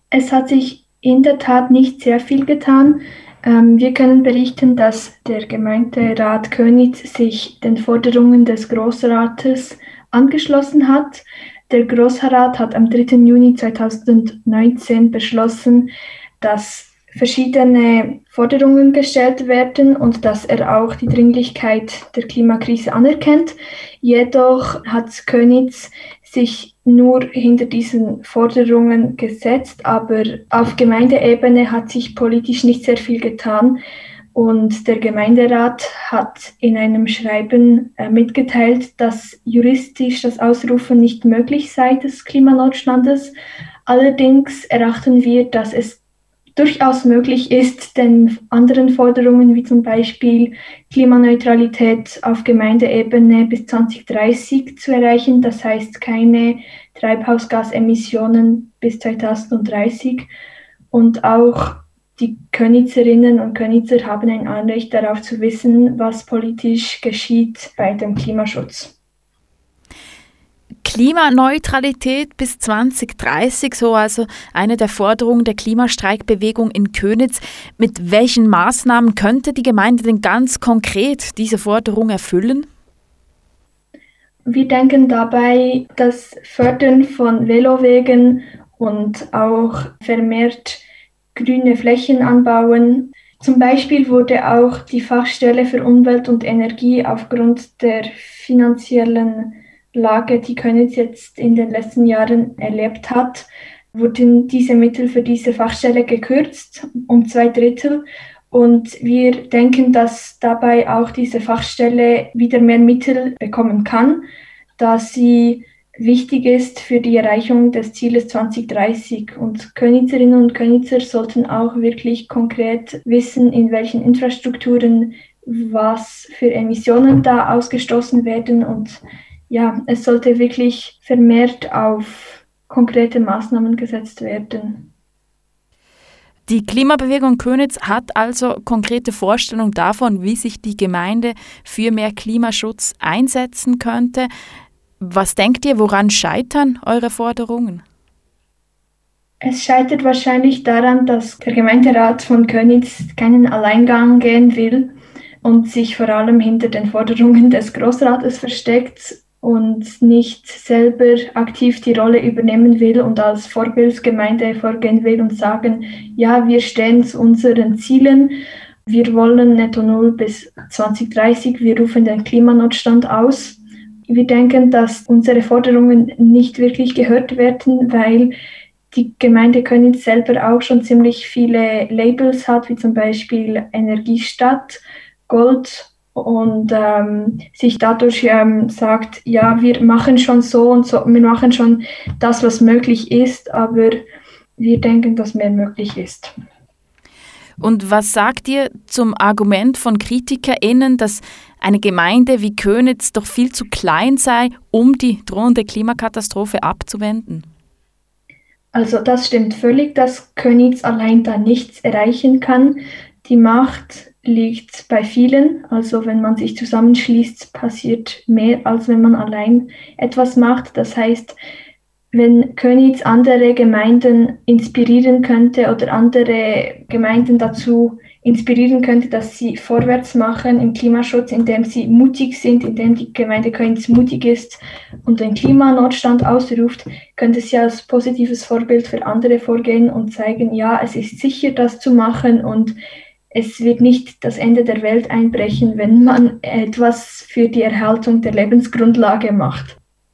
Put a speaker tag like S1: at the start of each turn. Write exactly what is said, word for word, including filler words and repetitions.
S1: Es hat sich in der Tat nicht sehr viel getan. Ähm, wir können berichten, dass der Gemeinderat Könitz sich den Forderungen des Grossrates angeschlossen hat. Der Grossrat hat am dritten Juni zweitausendneunzehn beschlossen, dass verschiedene Forderungen gestellt werden und dass er auch die Dringlichkeit der Klimakrise anerkennt. Jedoch hat Könitz sich nur hinter diesen Forderungen gesetzt, aber auf Gemeindeebene hat sich politisch nicht sehr viel getan. Und der Gemeinderat hat in einem Schreiben äh, mitgeteilt, dass juristisch das Ausrufen nicht möglich sei des Klimanotstandes. Allerdings erachten wir, dass es durchaus möglich ist, den anderen Forderungen wie zum Beispiel Klimaneutralität auf Gemeindeebene bis zwanzig dreißig zu erreichen. Das heißt keine Treibhausgasemissionen bis zweitausenddreißig. Und auch die Könitzerinnen und Könitzer haben ein Anrecht darauf zu wissen, was politisch geschieht bei dem Klimaschutz.
S2: Klimaneutralität bis zwanzig dreißig, so also eine der Forderungen der Klimastreikbewegung in Könitz. Mit welchen Maßnahmen könnte die Gemeinde denn ganz konkret diese Forderung erfüllen?
S1: Wir denken dabei das Fördern von Velowegen und auch vermehrt grüne Flächen anbauen. Zum Beispiel wurde auch die Fachstelle für Umwelt und Energie aufgrund der finanziellen Lage, die Könitz jetzt in den letzten Jahren erlebt hat, wurden diese Mittel für diese Fachstelle gekürzt um zwei Drittel. Und wir denken, dass dabei auch diese Fachstelle wieder mehr Mittel bekommen kann, da sie wichtig ist für die Erreichung des Zieles zwanzig dreißig. Und Könitzerinnen und Könitzer sollten auch wirklich konkret wissen, in welchen Infrastrukturen was für Emissionen da ausgestoßen werden. Und ja, es sollte wirklich vermehrt auf konkrete Maßnahmen gesetzt werden.
S2: Die Klimabewegung Könitz hat also konkrete Vorstellungen davon, wie sich die Gemeinde für mehr Klimaschutz einsetzen könnte. Was denkt ihr, woran scheitern eure Forderungen?
S1: Es scheitert wahrscheinlich daran, dass der Gemeinderat von Könitz keinen Alleingang gehen will und sich vor allem hinter den Forderungen des Grossrates versteckt und nicht selber aktiv die Rolle übernehmen will und als Vorbildsgemeinde vorgehen will und sagen, ja, wir stehen zu unseren Zielen, wir wollen Netto Null bis zwanzig dreißig, wir rufen den Klimanotstand aus. Wir denken, dass unsere Forderungen nicht wirklich gehört werden, weil die Gemeinde Könitz selber auch schon ziemlich viele Labels hat, wie zum Beispiel Energiestadt, Gold, und ähm, sich dadurch ähm, sagt, ja, wir machen schon so und so, wir machen schon das, was möglich ist, aber wir denken, dass mehr möglich ist.
S2: Und was sagt ihr zum Argument von KritikerInnen, dass eine Gemeinde wie Könitz doch viel zu klein sei, um die drohende Klimakatastrophe abzuwenden?
S1: Also das stimmt völlig, dass Könitz allein da nichts erreichen kann. Die Macht liegt bei vielen. Also wenn man sich zusammenschließt, passiert mehr, als wenn man allein etwas macht. Das heißt, wenn Könitz andere Gemeinden inspirieren könnte oder andere Gemeinden dazu inspirieren könnte, dass sie vorwärts machen im Klimaschutz, indem sie mutig sind, indem die Gemeinde Könitz mutig ist und den Klimanotstand ausruft, könnte sie als positives Vorbild für andere vorgehen und zeigen, ja, es ist sicher, das zu machen und es wird nicht das Ende der Welt einbrechen, wenn man etwas für die Erhaltung der Lebensgrundlage macht.